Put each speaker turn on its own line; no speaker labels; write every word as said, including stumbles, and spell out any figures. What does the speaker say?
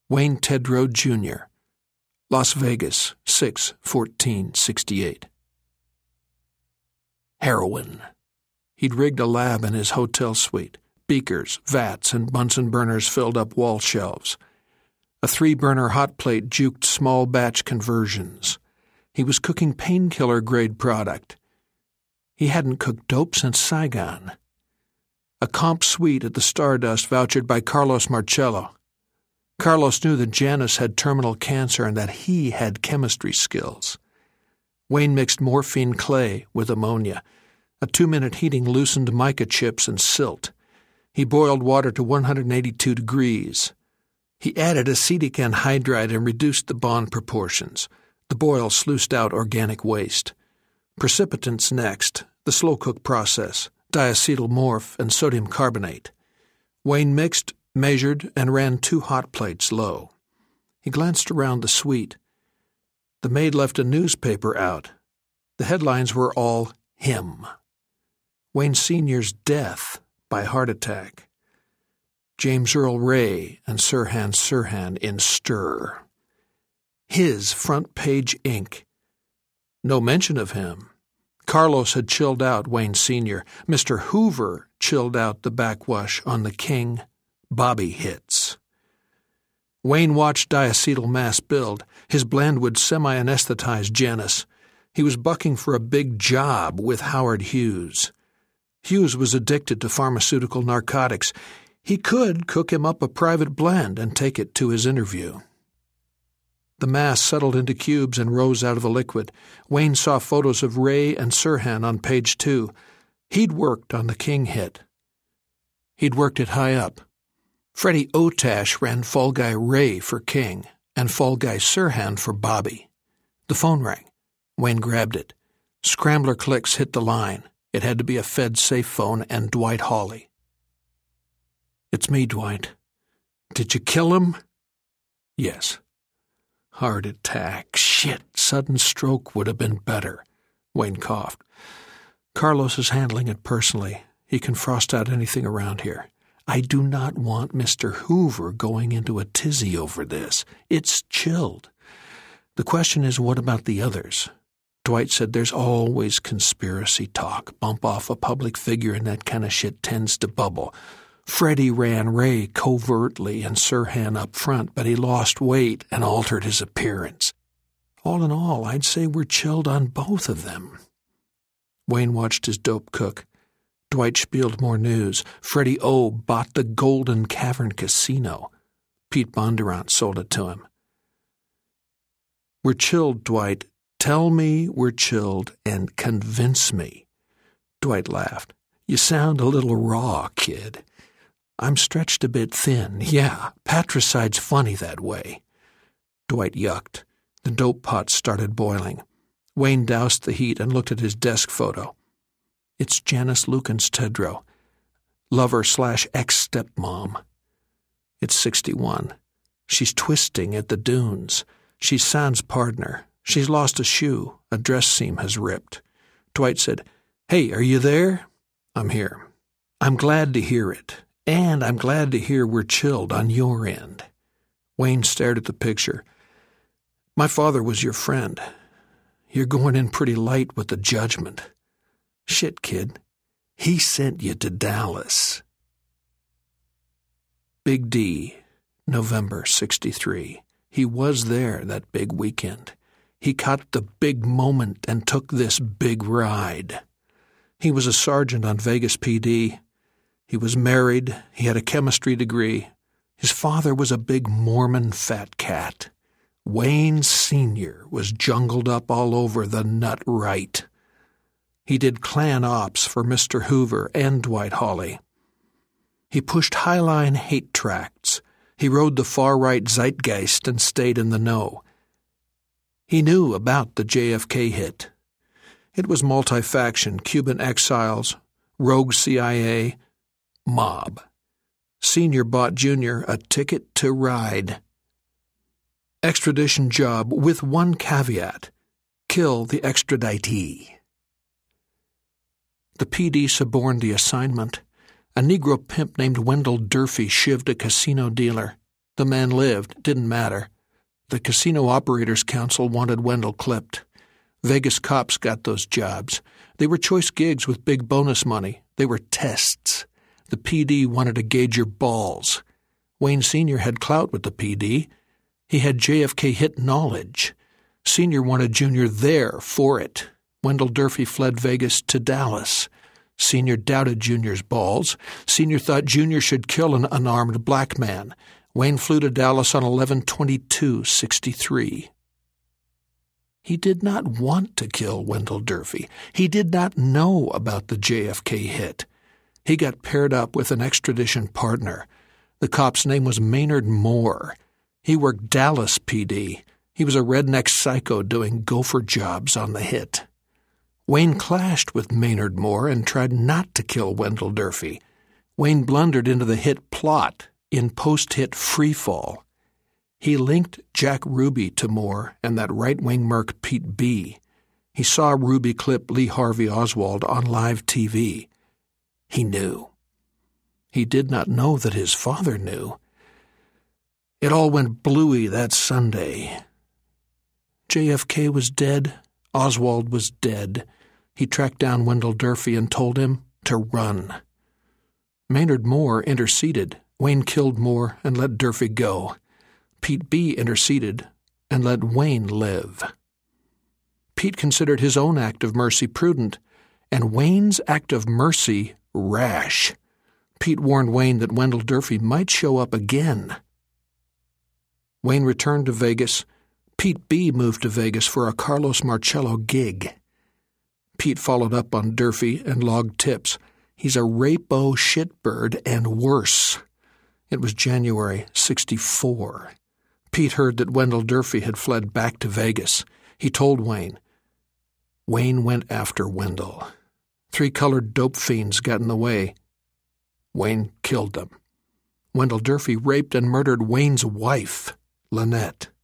Wayne Tedrow, Junior Las Vegas, six fourteen sixty-eight. Heroin. He'd rigged a lab in his hotel suite. Beakers, vats, and Bunsen burners filled up wall shelves. A three-burner hot plate juked small-batch conversions. He was cooking painkiller-grade product. He hadn't cooked dope since Saigon. A comp suite at the Stardust vouchered by Carlos Marcello. Carlos knew that Janice had terminal cancer and that he had chemistry skills. Wayne mixed morphine clay with ammonia. A two-minute heating loosened mica chips and silt. He boiled water to one hundred eighty-two degrees. He added acetic anhydride and reduced the bond proportions. The boil sluiced out organic waste. Precipitants next, the slow-cook process, diacetyl morph and sodium carbonate. Wayne mixed, measured, and ran two hot plates low. He glanced around the suite. The maid left a newspaper out. The headlines were all him. Wayne Senior's death by heart attack. James Earl Ray and Sirhan Sirhan in stir. His front-page ink. No mention of him. Carlos had chilled out Wayne Senior Mister Hoover chilled out the backwash on the King Bobby hits. Wayne watched diacetyl mass build. His blend would semi-anesthetize Janice. He was bucking for a big job with Howard Hughes. Hughes was addicted to pharmaceutical narcotics. He could cook him up a private blend and take it to his interview. The mass settled into cubes and rose out of the liquid. Wayne saw photos of Ray and Sirhan on page two. He'd worked on the King hit. He'd worked it high up. Freddie Otash ran Fall Guy Ray for King and Fall Guy Sirhan for Bobby. The phone rang. Wayne grabbed it. Scrambler clicks hit the line. It had to be a Fed safe phone and Dwight Hawley. "It's me, Dwight. Did you kill him?" "Yes." "Heart attack. Shit, sudden stroke would have been better." Wayne coughed. "Carlos is handling it personally. He can frost out anything around here. I do not want Mister Hoover going into a tizzy over this. It's chilled. The question is, what about the others?" Dwight said there's always conspiracy talk. Bump off a public figure and that kind of shit tends to bubble. Freddie ran Ray covertly and Sirhan up front, but he lost weight and altered his appearance. All in all, I'd say we're chilled on both of them. Wayne watched his dope cook. Dwight spieled more news. Freddie O. bought the Golden Cavern Casino. Pete Bondurant sold it to him. "We're chilled, Dwight. Tell me we're chilled and convince me." Dwight laughed. "You sound a little raw, kid." "I'm stretched a bit thin. Yeah, patricide's funny that way." Dwight yucked. The dope pot started boiling. Wayne doused the heat and looked at his desk photo. It's Janice Lukens Tedrow, lover slash ex-stepmom. It's sixty-one. She's twisting at the dunes. She's San's partner. She's lost a shoe. A dress seam has ripped. Dwight said, "Hey, are you there?" "I'm here." "I'm glad to hear it. And I'm glad to hear we're chilled on your end." Wayne stared at the picture. "My father was your friend. You're going in pretty light with the judgment." "Shit, kid. He sent you to Dallas." Big D, November sixty-three. He was there that big weekend. He caught the big moment and took this big ride. He was a sergeant on Vegas P D. He was married. He had a chemistry degree. His father was a big Mormon fat cat. Wayne Senior was jungled up all over the nut right. He did clan ops for Mister Hoover and Dwight Hawley. He pushed highline hate tracts. He rode the far-right zeitgeist and stayed in the know. He knew about the J F K hit. It was multi-faction, Cuban exiles, rogue C I A, mob. Senior bought Junior a ticket to ride. Extradition job with one caveat: kill the extraditee. The P D suborned the assignment. A Negro pimp named Wendell Durfee shivved a casino dealer. The man lived, didn't matter. The Casino Operators Council wanted Wendell clipped. Vegas cops got those jobs. They were choice gigs with big bonus money. They were tests. The P D wanted to gauge your balls. Wayne Senior had clout with the P D. He had J F K hit knowledge. Senior wanted Junior there for it. Wendell Durfee fled Vegas to Dallas. Senior doubted Junior's balls. Senior thought Junior should kill an unarmed black man. Wayne flew to Dallas on eleven twenty-two sixty-three. He did not want to kill Wendell Durfee. He did not know about the J F K hit. He got paired up with an extradition partner. The cop's name was Maynard Moore. He worked Dallas P D. He was a redneck psycho doing gopher jobs on the hit. Wayne clashed with Maynard Moore and tried not to kill Wendell Durfee. Wayne blundered into the hit plot in post-hit Freefall. He linked Jack Ruby to Moore and that right-wing merc Pete B. He saw Ruby clip Lee Harvey Oswald on live T V. He knew. He did not know that his father knew. It all went bluey that Sunday. J F K was dead. Oswald was dead. He tracked down Wendell Durfee and told him to run. Maynard Moore interceded. Wayne killed Moore and let Durfee go. Pete B. interceded and let Wayne live. Pete considered his own act of mercy prudent, and Wayne's act of mercy rash. Pete warned Wayne that Wendell Durfee might show up again. Wayne returned to Vegas. Pete B. moved to Vegas for a Carlos Marcello gig. Pete followed up on Durfee and logged tips. He's a rapo shitbird and worse. It was January sixty-four. Pete heard that Wendell Durfee had fled back to Vegas. He told Wayne. Wayne went after Wendell. Three colored dope fiends got in the way. Wayne killed them. Wendell Durfee raped and murdered Wayne's wife, Lynette.